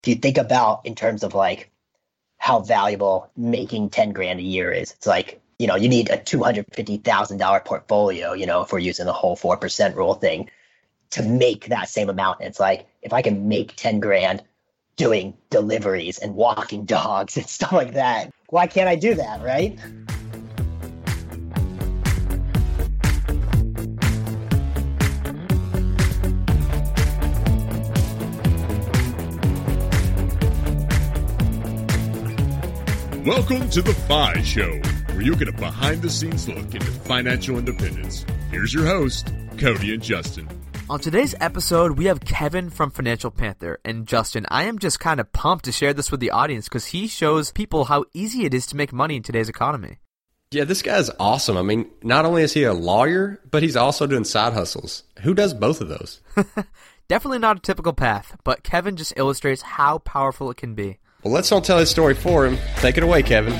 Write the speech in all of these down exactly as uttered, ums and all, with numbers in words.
if you think about in terms of like how valuable making ten grand a year is, it's like, you know, you need a two hundred fifty thousand dollars portfolio, you know, if we're using the whole four percent rule thing to make that same amount. And it's like, if I can make ten grand doing deliveries and walking dogs and stuff like that, why can't I do that, right? Welcome to The Fi Show, where you get a behind-the-scenes look into financial independence. Here's your host, Cody and Justin. On today's episode, we have Kevin from Financial Panther. And Justin, I am just kind of pumped to share this with the audience because he shows people how easy it is to make money in today's economy. Yeah, this guy's awesome. I mean, not only is he a lawyer, but he's also doing side hustles. Who does both of those? Definitely not a typical path, but Kevin just illustrates how powerful it can be. Well, let's not tell his story for him. Take it away, Kevin.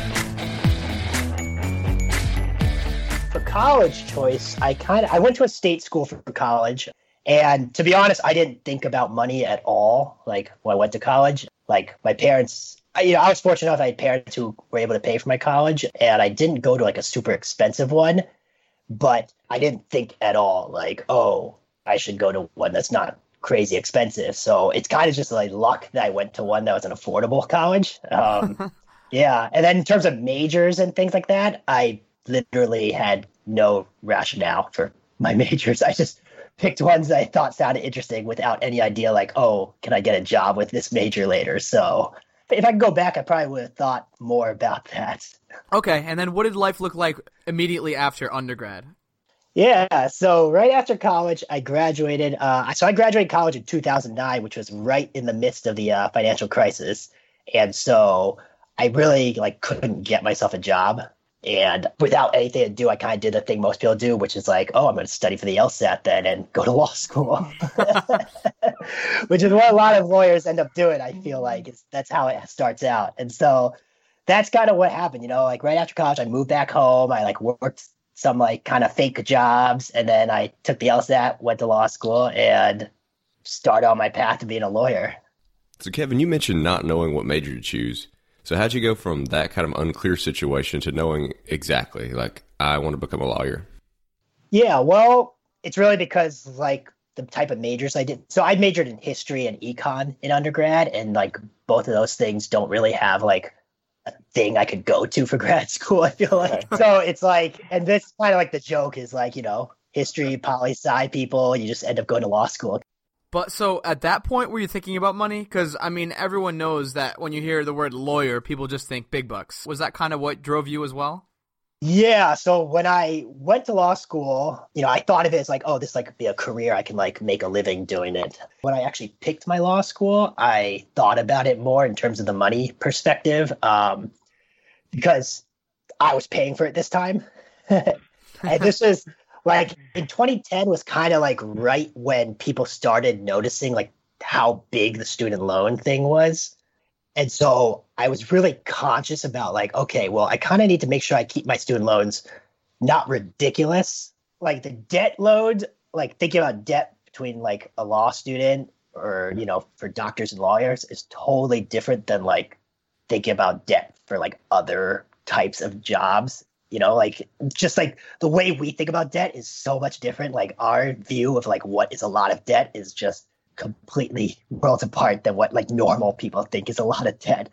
For college choice, I kind of I went to a state school for college, and to be honest, I didn't think about money at all. Like when I went to college, like my parents, I, you know, I was fortunate enough I had parents who were able to pay for my college, and I didn't go to like a super expensive one, but I didn't think at all like, oh, I should go to one that's not crazy expensive. So it's kind of just like luck that I went to one that was an affordable college. Um, yeah. And then in terms of majors and things like that, I literally had no rationale for my majors. I just picked ones that I thought sounded interesting without any idea like, oh, can I get a job with this major later? So if I could go back, I probably would have thought more about that. Okay. And then what did life look like immediately after undergrad? Yeah, so right after college, I graduated. Uh, so I graduated college in two thousand nine, which was right in the midst of the uh, financial crisis. And so I really like couldn't get myself a job. And without anything to do, I kind of did the thing most people do, which is like, oh, I'm going to study for the LSAT then and go to law school, which is what a lot of lawyers end up doing. I feel like it's, that's how it starts out. And so that's kind of what happened. You know, like right after college, I moved back home. I like worked some like kind of fake jobs. And then I took the LSAT, went to law school, and started on my path to being a lawyer. So Kevin, you mentioned not knowing what major to choose. So how'd you go from that kind of unclear situation to knowing exactly, like, I want to become a lawyer? Yeah, well, it's really because like the type of majors I did. So I majored in history and econ in undergrad, and like both of those things don't really have like a thing I could go to for grad school, I feel like. So it's like, and this kind of like the joke is like, you know, history, poli sci people, you just end up going to law school. But so at that point, were you thinking about money? Because, I mean, everyone knows that when you hear the word lawyer, people just think big bucks. Was that kind of what drove you as well? Yeah. So when I went to law school, you know, I thought of it as like, oh, this like could be a career. I can like make a living doing it. When I actually picked my law school, I thought about it more in terms of the money perspective, um, because I was paying for it this time. And this is like in twenty ten was kind of like right when people started noticing like how big the student loan thing was. And so I was really conscious about like, okay, well, I kind of need to make sure I keep my student loans not ridiculous. Like the debt load, like thinking about debt between like a law student or, you know, for doctors and lawyers is totally different than like thinking about debt for like other types of jobs. You know, like just like the way we think about debt is so much different. Like our view of like what is a lot of debt is just completely worlds apart than what like normal people think is a lot of debt.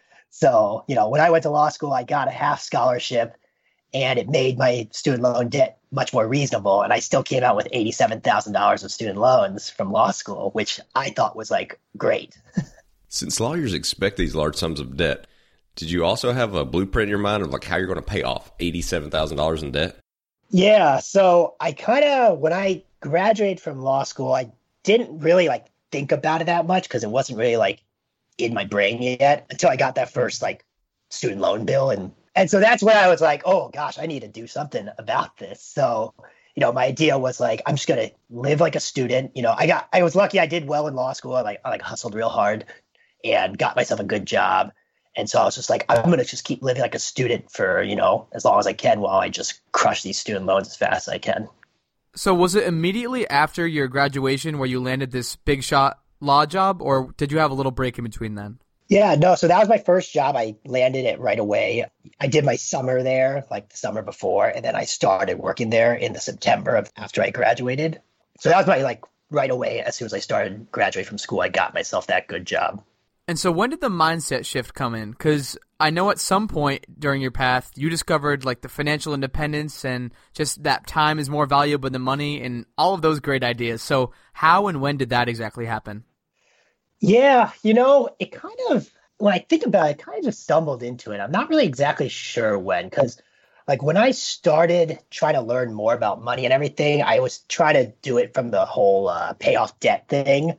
So, you know, when I went to law school, I got a half scholarship and it made my student loan debt much more reasonable. And I still came out with eighty-seven thousand dollars of student loans from law school, which I thought was like great. Since lawyers expect these large sums of debt, did you also have a blueprint in your mind of like how you're going to pay off eighty-seven thousand dollars in debt? Yeah. So I kind of, when I graduated from law school, I didn't really like think about it that much because it wasn't really like in my brain yet until I got that first like student loan bill. And, and so that's when I was like, oh gosh, I need to do something about this. So, you know, my idea was like, I'm just going to live like a student. You know, I got, I was lucky. I did well in law school. I like, I like hustled real hard and got myself a good job. And so I was just like, I'm going to just keep living like a student for, you know, as long as I can while I just crush these student loans as fast as I can. So was it immediately after your graduation where you landed this big shot law job, or did you have a little break in between then? Yeah, no. So that was my first job. I landed it right away. I did my summer there, like the summer before, and then I started working there in the September of after I graduated. So that was my like right away. As soon as I started graduating from school, I got myself that good job. And so when did the mindset shift come in? Because I know at some point during your path, you discovered like the financial independence and just that time is more valuable than money and all of those great ideas. So how and when did that exactly happen? Yeah, you know, it kind of, when I think about it, I kind of just stumbled into it. I'm not really exactly sure when, because like when I started trying to learn more about money and everything, I was trying to do it from the whole uh, pay off debt thing.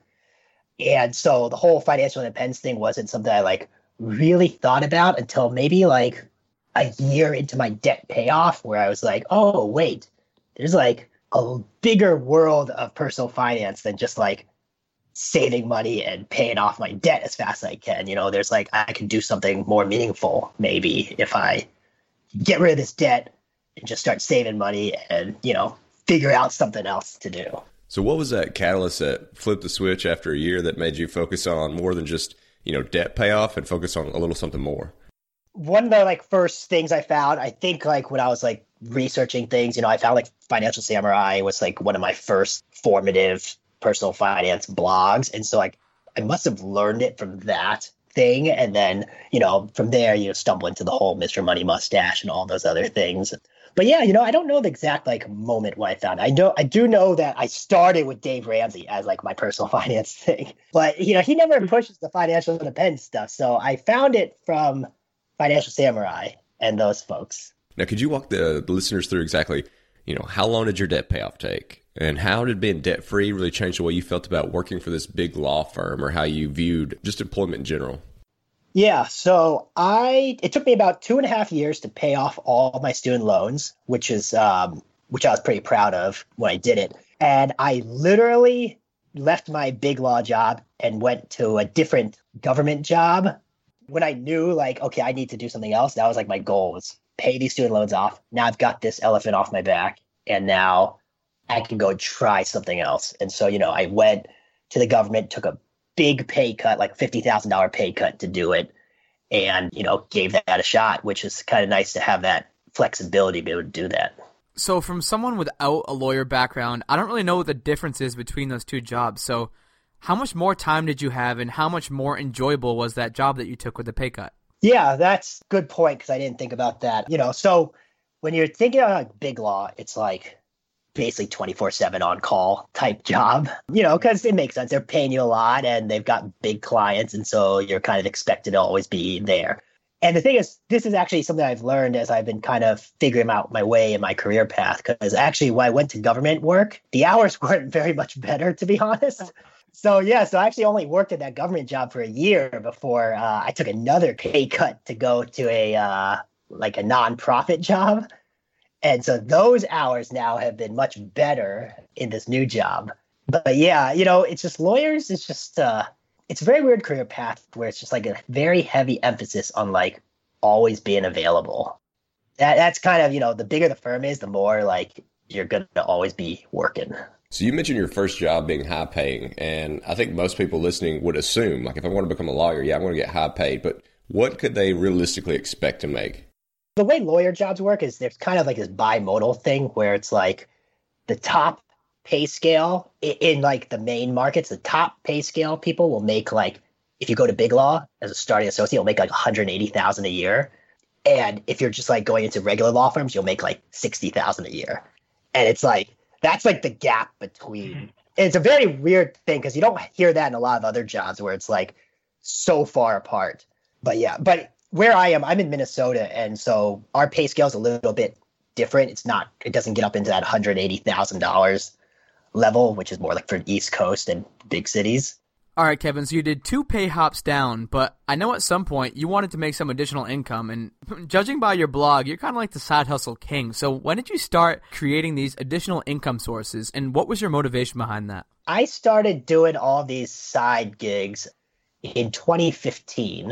And so the whole financial independence thing wasn't something I like really thought about until maybe like a year into my debt payoff, where I was like, oh, wait, there's like a bigger world of personal finance than just like saving money and paying off my debt as fast as I can. You know, there's like, I can do something more meaningful maybe if I get rid of this debt and just start saving money and, you know, figure out something else to do. So what was that catalyst that flipped the switch after a year that made you focus on more than just, you know, debt payoff and focus on a little something more? One of the like first things I found, I think like when I was like researching things, you know, I found like Financial Samurai was like one of my first formative personal finance blogs. And so like I must have learned it from that thing. And then, you know, from there, you stumble into the whole Mister Money Mustache and all those other things. But yeah, you know, I don't know the exact like moment when I found it. I know I do know that I started with Dave Ramsey as like my personal finance thing. But, you know, he never pushes the financial independence stuff. So I found it from Financial Samurai and those folks. Now, could you walk the, the listeners through exactly, you know, how long did your debt payoff take? And how did being debt-free really change the way you felt about working for this big law firm, or how you viewed just employment in general? Yeah, so I it took me about two and a half years to pay off all my student loans, which is um, which I was pretty proud of when I did it. And I literally left my big law job and went to a different government job when I knew like, okay, I need to do something else. That was like my goal, was pay these student loans off. Now I've got this elephant off my back, and now I can go try something else. And so, you know, I went to the government, took a big pay cut, like fifty thousand dollars pay cut to do it. And, you know, gave that a shot, which is kind of nice to have that flexibility to be able to do that. So from someone without a lawyer background, I don't really know what the difference is between those two jobs. So how much more time did you have, and how much more enjoyable was that job that you took with the pay cut? Yeah, that's a good point, because I didn't think about that. You know, so when you're thinking about like big law, it's like basically twenty-four seven on call type job, you know, because it makes sense. They're paying you a lot and they've got big clients. And so you're kind of expected to always be there. And the thing is, this is actually something I've learned as I've been kind of figuring out my way in my career path. Because actually, when I went to government work, the hours weren't very much better, to be honest. So, yeah, so I actually only worked at that government job for a year before uh, I took another pay cut to go to a uh, like a nonprofit job. And so those hours now have been much better in this new job. But yeah, you know, it's just lawyers. It's just uh, it's a very weird career path where it's just like a very heavy emphasis on like always being available. That that's kind of, you know, the bigger the firm is, the more like you're going to always be working. So you mentioned your first job being high paying. And I think most people listening would assume, like, if I want to become a lawyer, yeah, I'm going to get high paid. But what could they realistically expect to make? The way lawyer jobs work is there's kind of like this bimodal thing where it's like the top pay scale in, in like the main markets, the top pay scale people will make like, if you go to big law as a starting associate, you'll make like one hundred eighty thousand dollars a year. And if you're just like going into regular law firms, you'll make like sixty thousand dollars a year. And it's like, that's like the gap between. And it's a very weird thing because you don't hear that in a lot of other jobs where it's like so far apart. But yeah, but where I am, I'm in Minnesota, and so our pay scale is a little bit different. It's not, it doesn't get up into that one hundred eighty thousand dollars level, which is more like for the East Coast and big cities. All right, Kevin, so you did two pay hops down, but I know at some point you wanted to make some additional income, and judging by your blog, you're kind of like the side hustle king. So when did you start creating these additional income sources, and what was your motivation behind that? I started doing all these side gigs in twenty fifteen.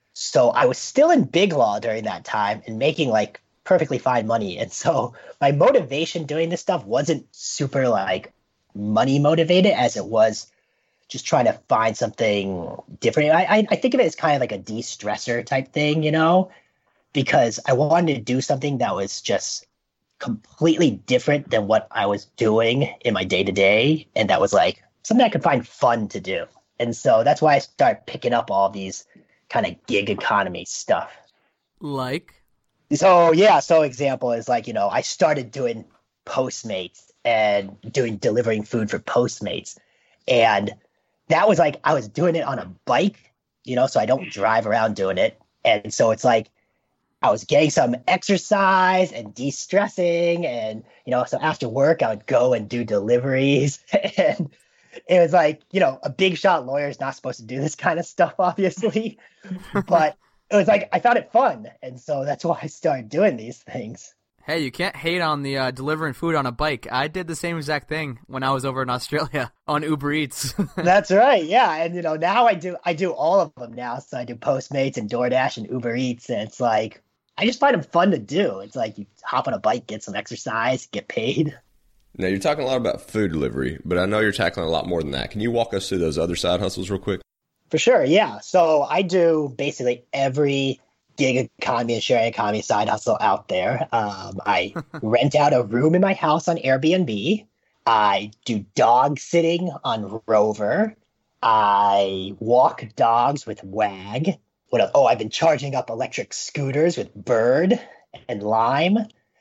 So I was still in big law during that time and making like perfectly fine money. And so my motivation doing this stuff wasn't super like money motivated as it was just trying to find something different. I, I, I think of it as kind of like a de-stressor type thing, you know, because I wanted to do something that was just completely different than what I was doing in my day to day. And that was like something I could find fun to do. And so that's why I started picking up all these kind of gig economy stuff. Like? So, yeah. So example is like, you know, I started doing Postmates and doing delivering food for Postmates. And that was like, I was doing it on a bike, you know, so I don't drive around doing it. And so it's like, I was getting some exercise and de-stressing. And, you know, so after work, I would go and do deliveries. And it was like, you know, a big shot lawyer is not supposed to do this kind of stuff, obviously. But it was like, I found it fun. And so that's why I started doing these things. Hey, you can't hate on the uh, delivering food on a bike. I did the same exact thing when I was over in Australia on Uber Eats. That's right. Yeah. And, you know, now I do, I do all of them now. So I do Postmates and DoorDash and Uber Eats. And it's like, I just find them fun to do. It's like you hop on a bike, get some exercise, get paid. Now, you're talking a lot about food delivery, but I know you're tackling a lot more than that. Can you walk us through those other side hustles real quick? For sure. Yeah. So I do basically every gig economy and sharing economy side hustle out there. Um, I rent out a room in my house on Airbnb. I do dog sitting on Rover. I walk dogs with Wag. What else? Oh, I've been charging up electric scooters with Bird and Lime.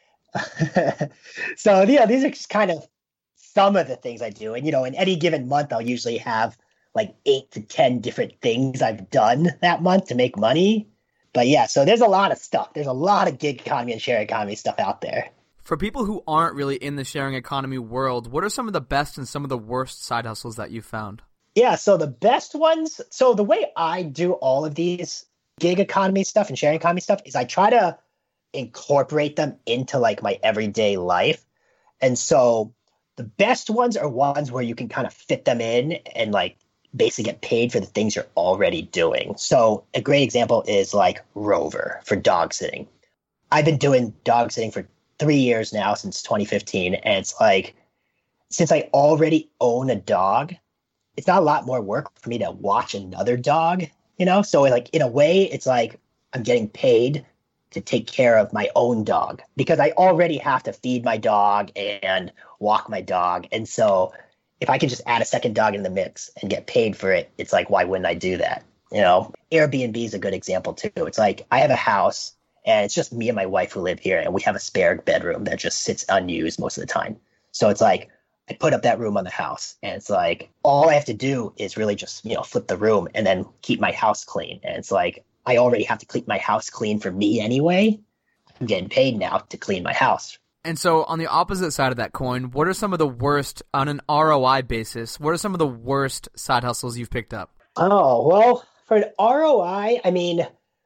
So, yeah, these are just kind of some of the things I do. And, you know, in any given month, I'll usually have like eight to ten different things I've done that month to make money. But yeah, so there's a lot of stuff. There's a lot of gig economy and sharing economy stuff out there. For people who aren't really in the sharing economy world, what are some of the best and some of the worst side hustles that you've found? Yeah, so the best ones, so the way I do all of these gig economy stuff and sharing economy stuff is I try to incorporate them into like my everyday life. And so the best ones are ones where you can kind of fit them in and like basically get paid for the things you're already doing. So a great example is like Rover for dog sitting. I've been doing dog sitting for three years now, since twenty fifteen. And it's like, since I already own a dog, it's not a lot more work for me to watch another dog, you know? So like in a way, it's like I'm getting paid to take care of my own dog because I already have to feed my dog and walk my dog. And so if I could just add a second dog in the mix and get paid for it, it's like, why wouldn't I do that? You know, Airbnb is a good example too. It's like I have a house and it's just me and my wife who live here and we have a spare bedroom that just sits unused most of the time. So it's like, I put up that room on the house and it's like, all I have to do is really just, you know, flip the room and then keep my house clean. And it's like, I already have to keep my house clean for me anyway. I'm getting paid now to clean my house. And so on the opposite side of that coin, what are some of the worst, on an R O I basis, what are some of the worst side hustles you've picked up? Oh, well, for an R O I, I mean,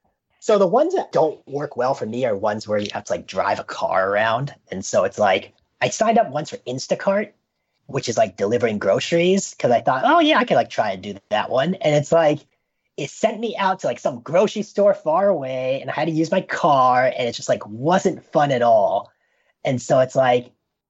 so the ones that don't work well for me are ones where you have to like drive a car around. And so it's like, I signed up once for Instacart, which is like delivering groceries, because I thought, oh yeah, I could like try and do that one. And it's like, it sent me out to like some grocery store far away and I had to use my car and it just like wasn't fun at all. And so it's like,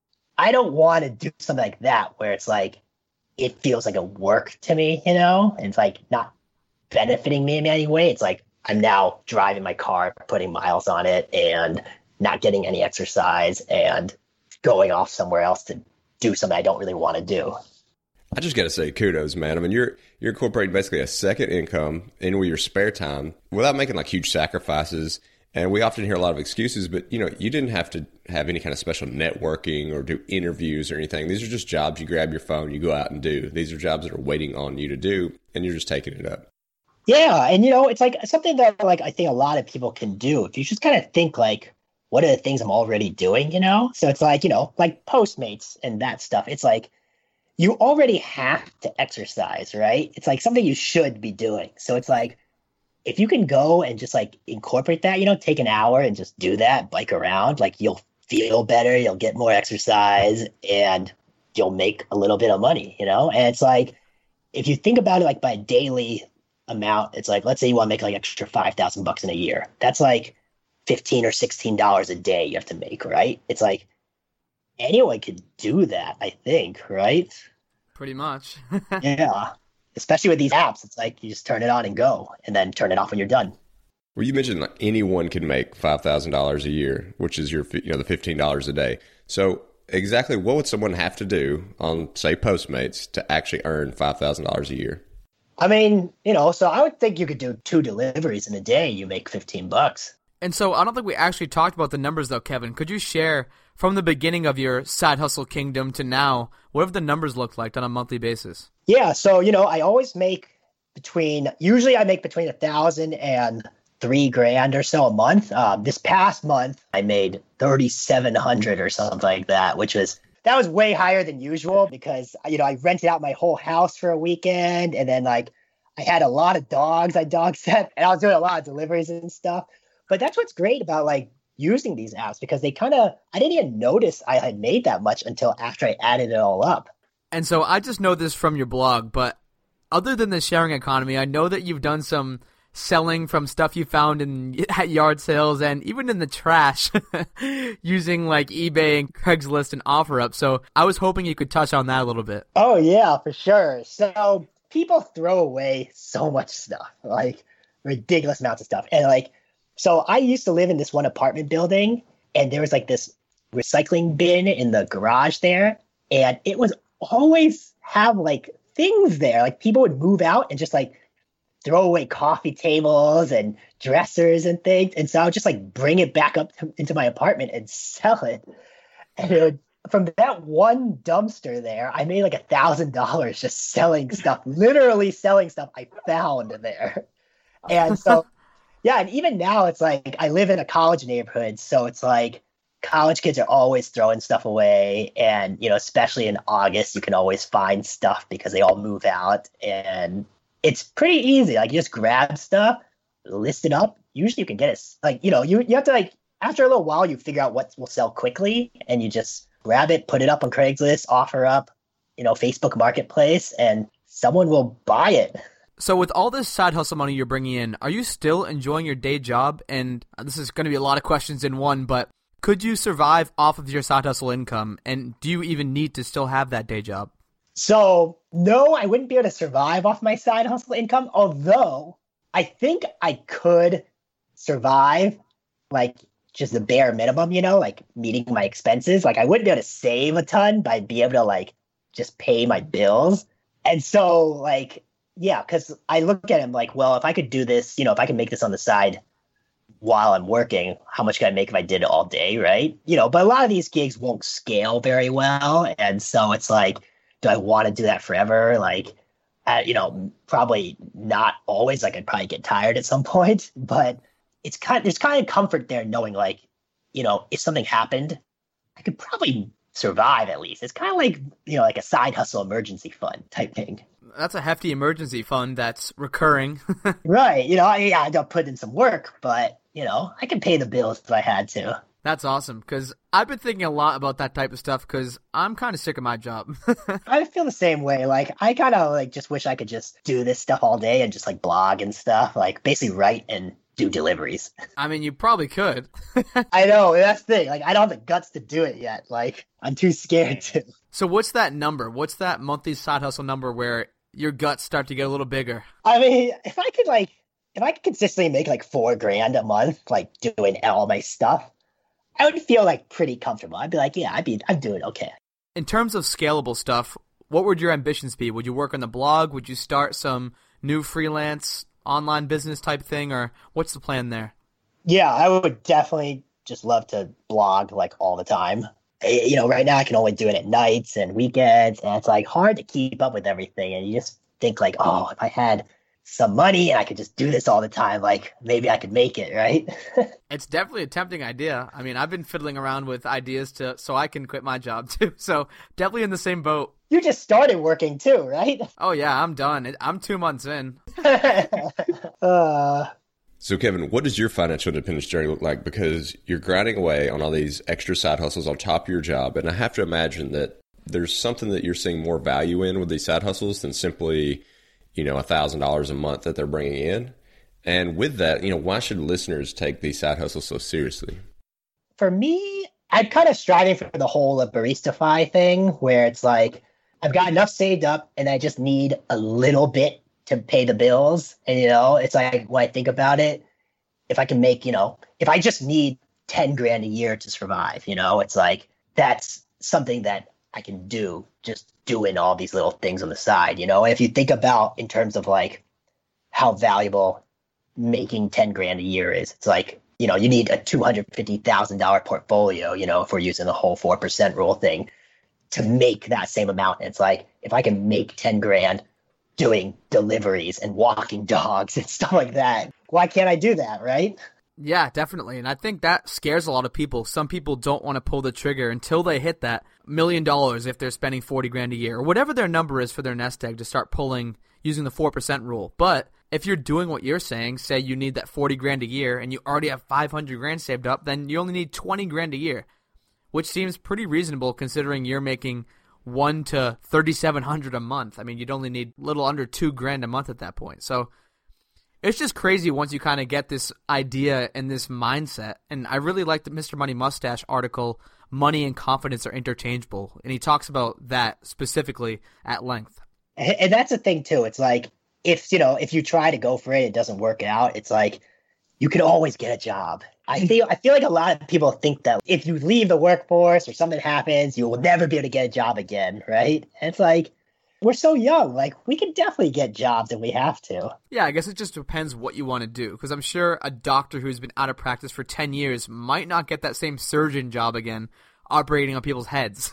I don't want to do something like that where it's like, it feels like a work to me, you know, and it's like not benefiting me in any way. It's like, I'm now driving my car, putting miles on it and not getting any exercise and going off somewhere else to do something I don't really want to do. I just got to say kudos, man. I mean, you're you're incorporating basically a second income in with your spare time without making like huge sacrifices. And we often hear a lot of excuses, but you know, you didn't have to have any kind of special networking or do interviews or anything. These are just jobs you grab your phone, you go out and do. These are jobs that are waiting on you to do, and you're just taking it up. Yeah, and you know, it's like something that like I think a lot of people can do. If you just kind of think like, what are the things I'm already doing, you know? So it's like, you know, like Postmates and that stuff. It's like, you already have to exercise, right? It's like something you should be doing. So it's like, if you can go and just like incorporate that, you know, take an hour and just do that, bike around, like you'll feel better, you'll get more exercise and you'll make a little bit of money, you know? And it's like, if you think about it like by daily amount, it's like, let's say you want to make like extra five thousand bucks in a year. That's like fifteen or sixteen dollars a day you have to make, right? It's like anyone could do that, I think, right? Pretty much. Yeah. especially with these apps, it's like you just turn it on and go, and then turn it off when you're done. Well, you mentioned like anyone can make five thousand dollars a year, which is your, you know, the fifteen dollars a day. So exactly what would someone have to do on, say, Postmates to actually earn five thousand dollars a year? I mean, you know, so I would think you could do two deliveries in a day. You make fifteen bucks. And so I don't think we actually talked about the numbers though, Kevin. Could you share from the beginning of your side hustle kingdom to now, what have the numbers looked like on a monthly basis? Yeah. So, you know, I always make between, usually I make between a thousand and three grand or so a month. Um, this past month, I made thirty-seven hundred or something like that, which was, that was way higher than usual because, you know, I rented out my whole house for a weekend. And then like I had a lot of dogs I dog sat, and I was doing a lot of deliveries and stuff. But that's what's great about like using these apps, because they kind of, I didn't even notice I had made that much until after I added it all up. And so I just know this from your blog, but other than the sharing economy, I know that you've done some selling from stuff you found in at yard sales and even in the trash using like eBay and Craigslist and OfferUp. So I was hoping you could touch on that a little bit. Oh yeah, for sure. So people throw away so much stuff, like ridiculous amounts of stuff. And like, so I used to live in this one apartment building, and there was like this recycling bin in the garage there. And it was always have like things there. Like people would move out and just like throw away coffee tables and dressers and things. And so I would just like bring it back up to, into my apartment and sell it. And it would, from that one dumpster there, I made like a thousand dollars just selling stuff, literally selling stuff I found there. And so, yeah. And even now it's like, I live in a college neighborhood. So it's like college kids are always throwing stuff away. And, you know, especially in August, you can always find stuff because they all move out. And it's pretty easy. Like you just grab stuff, list it up. Usually you can get it. Like, you know, you, you have to like, after a little while, you figure out what will sell quickly, and you just grab it, put it up on Craigslist, OfferUp, you know, Facebook Marketplace, and someone will buy it. So with all this side hustle money you're bringing in, are you still enjoying your day job? And this is going to be a lot of questions in one, but could you survive off of your side hustle income? And do you even need to still have that day job? So no, I wouldn't be able to survive off my side hustle income, although I think I could survive like just the bare minimum, you know, like meeting my expenses. Like I wouldn't be able to save a ton, but I'd be able to like just pay my bills. And so like, yeah, because I look at him like, well, if I could do this, you know, if I can make this on the side while I'm working, how much could I make if I did it all day, right? You know, but a lot of these gigs won't scale very well. And so it's like, do I want to do that forever? Like, uh, you know, probably not always. Like I'd probably get tired at some point, but it's kind of, there's kind of comfort there knowing like, you know, if something happened, I could probably survive at least. It's kind of like, you know, like a side hustle emergency fund type thing. That's a hefty emergency fund that's recurring. Right. You know, I, yeah, I don't put in some work, but, you know, I can pay the bills if I had to. That's awesome, because I've been thinking a lot about that type of stuff because I'm kind of sick of my job. I feel the same way. Like, I kind of like just wish I could just do this stuff all day and just like blog and stuff, like basically write and do deliveries. I mean, you probably could. I know, that's the thing. Like, I don't have the guts to do it yet. Like, I'm too scared to. So what's that number? What's that monthly side hustle number where your guts start to get a little bigger? I mean, if I could like, if I could consistently make like four grand a month, like doing all my stuff, I would feel like pretty comfortable. I'd be like, yeah, I'd be, I'm doing okay. In terms of scalable stuff, what would your ambitions be? Would you work on the blog? Would you start some new freelance online business type thing, or what's the plan there? Yeah, I would definitely just love to blog like all the time. You know, right now I can only do it at nights and weekends, and it's like hard to keep up with everything. And you just think like, oh, if I had some money and I could just do this all the time, like maybe I could make it, right? It's definitely a tempting idea. I mean, I've been fiddling around with ideas to so I can quit my job too. So definitely in the same boat. You just started working too, right? Oh yeah, I'm done. I'm two months in. uh, So Kevin, what does your financial independence journey look like? Because you're grinding away on all these extra side hustles on top of your job. And I have to imagine that there's something that you're seeing more value in with these side hustles than simply, you know, a thousand dollars a month that they're bringing in. And with that, you know, why should listeners take these side hustles so seriously? For me, I'm kind of striving for the whole Baristify thing where it's like, I've got enough saved up and I just need a little bit to pay the bills. And, you know, it's like when I think about it, if I can make, you know, if I just need ten grand a year to survive, you know, it's like that's something that I can do just doing all these little things on the side, you know. And if you think about in terms of like how valuable making ten grand a year is, it's like, you know, you need a two hundred fifty thousand dollars portfolio, you know, if we're using the whole four percent rule thing to make that same amount. And it's like, if I can make ten grand doing deliveries and walking dogs and stuff like that, why can't I do that, right? Yeah, definitely. And I think that scares a lot of people. Some people don't want to pull the trigger until they hit that million dollars if they're spending forty grand a year or whatever their number is for their nest egg to start pulling using the four percent rule. But if you're doing what you're saying, say you need that forty grand a year and you already have five hundred grand saved up, then you only need twenty grand a year, which seems pretty reasonable considering you're making one to thirty-seven hundred a month. I mean, you'd only need a little under two grand a month at that point. So it's just crazy once you kind of get this idea and this mindset. And I really like the Mister Money Mustache article, Money and Confidence Are Interchangeable. And he talks about that specifically at length. And that's the thing too. It's like, if, you know, if you try to go for it, it doesn't work out. It's like, you can always get a job. I feel, I feel like a lot of people think that if you leave the workforce or something happens, you will never be able to get a job again. Right. And it's like, we're so young, like we can definitely get jobs if we have to. Yeah, I guess it just depends what you want to do. Because I'm sure a doctor who's been out of practice for ten years might not get that same surgeon job again, operating on people's heads.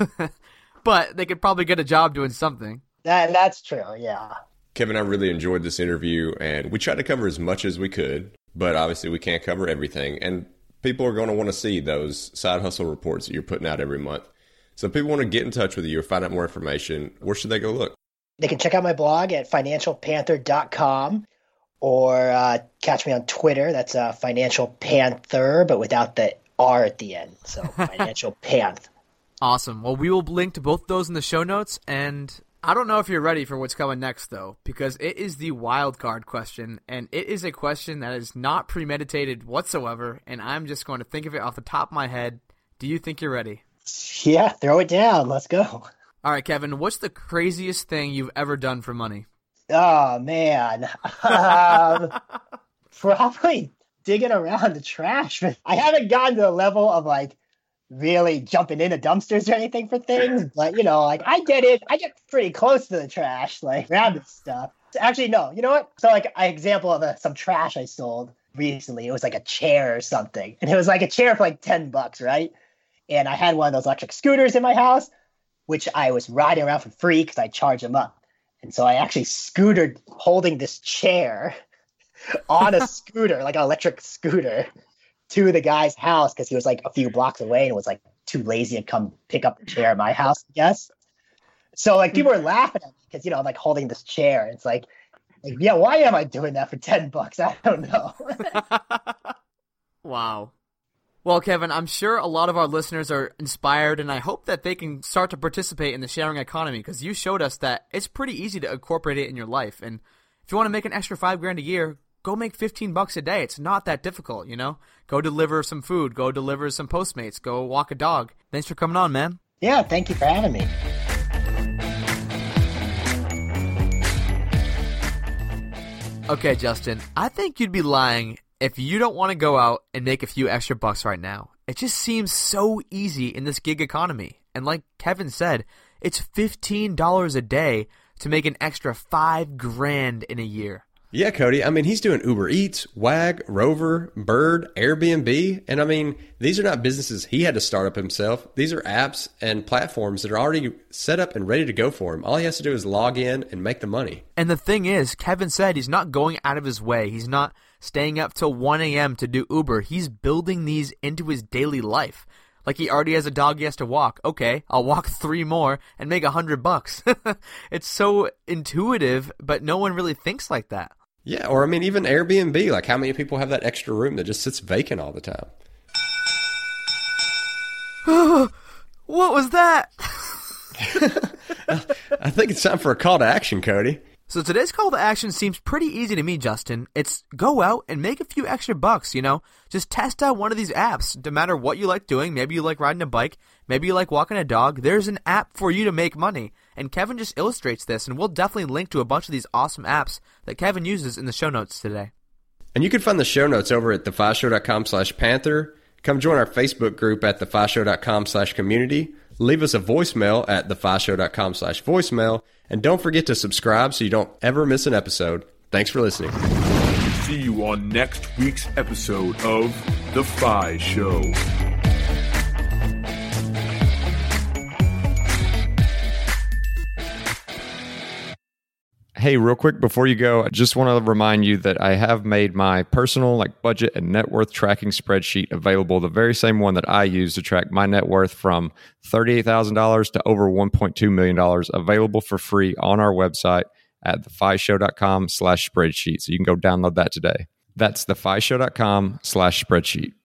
But they could probably get a job doing something. That That's true, yeah. Kevin, I really enjoyed this interview, and we tried to cover as much as we could, but obviously we can't cover everything. And people are going to want to see those side hustle reports that you're putting out every month. So if people want to get in touch with you or find out more information, where should they go look? They can check out my blog at financial panther dot com or uh, catch me on Twitter. That's uh, Financial Panther, but without the R at the end. So Financial Panth. Awesome. Well, we will link to both those in the show notes. And I don't know if you're ready for what's coming next, though, because it is the wild card question. And it is a question that is not premeditated whatsoever. And I'm just going to think of it off the top of my head. Do you think you're ready? Yeah, throw it down. Let's go. All right, Kevin, what's the craziest thing you've ever done for money? Oh, man. Um, probably digging around the trash. I haven't gotten to the level of, like, really jumping into dumpsters or anything for things. But, you know, like, I get it. I get pretty close to the trash, like, random stuff. Actually, no. You know what? So, like, an example of a, some trash I sold recently, it was, like, a chair or something. And it was, like, a chair for, like, ten bucks, right? And I had one of those electric scooters in my house, which I was riding around for free because I charged them up. And so I actually scootered holding this chair on a scooter, like an electric scooter, to the guy's house because he was like a few blocks away and was like too lazy to come pick up the chair at my house, I guess. So like people were laughing at me because, you know, I'm like holding this chair. It's like, like, yeah, why am I doing that for ten bucks? I don't know. Wow. Well, Kevin, I'm sure a lot of our listeners are inspired, and I hope that they can start to participate in the sharing economy because you showed us that it's pretty easy to incorporate it in your life. And if you want to make an extra five grand a year, go make fifteen bucks a day. It's not that difficult, you know? Go deliver some food. Go deliver some Postmates. Go walk a dog. Thanks for coming on, man. Yeah, thank you for having me. Okay, Justin, I think you'd be lying if you don't want to go out and make a few extra bucks right now. It just seems so easy in this gig economy. And like Kevin said, it's fifteen dollars a day to make an extra five grand in a year. Yeah, Cody. I mean, he's doing Uber Eats, Wag, Rover, Bird, Airbnb. And I mean, these are not businesses he had to start up himself. These are apps and platforms that are already set up and ready to go for him. All he has to do is log in and make the money. And the thing is, Kevin said he's not going out of his way. He's not staying up till one a.m. to do Uber. He's building these into his daily life. Like he already has a dog he has to walk. Okay, I'll walk three more and make a hundred bucks. It's so intuitive, but no one really thinks like that. Yeah, or I mean, even Airbnb. Like, how many people have that extra room that just sits vacant all the time? What was that? I think it's time for a call to action, Cody. So today's call to action seems pretty easy to me, Justin. It's go out and make a few extra bucks, you know? Just test out one of these apps. No matter what you like doing, maybe you like riding a bike, maybe you like walking a dog, there's an app for you to make money. and Kevin just illustrates this, and we'll definitely link to a bunch of these awesome apps that Kevin uses in the show notes today. And you can find the show notes over at thefishow.com slash Panther. Come join our Facebook group at thefishow.com slash community. Leave us a voicemail at thefishow.com slash voicemail. And don't forget to subscribe so you don't ever miss an episode. Thanks for listening. See you on next week's episode of The Fi Show. Hey, real quick before you go, I just want to remind you that I have made my personal like budget and net worth tracking spreadsheet available, the very same one that I use to track my net worth from thirty-eight thousand dollars to over one point two million dollars, available for free on our website at thefishow.com slash spreadsheet. So you can go download that today. That's thefishow.com slash spreadsheet.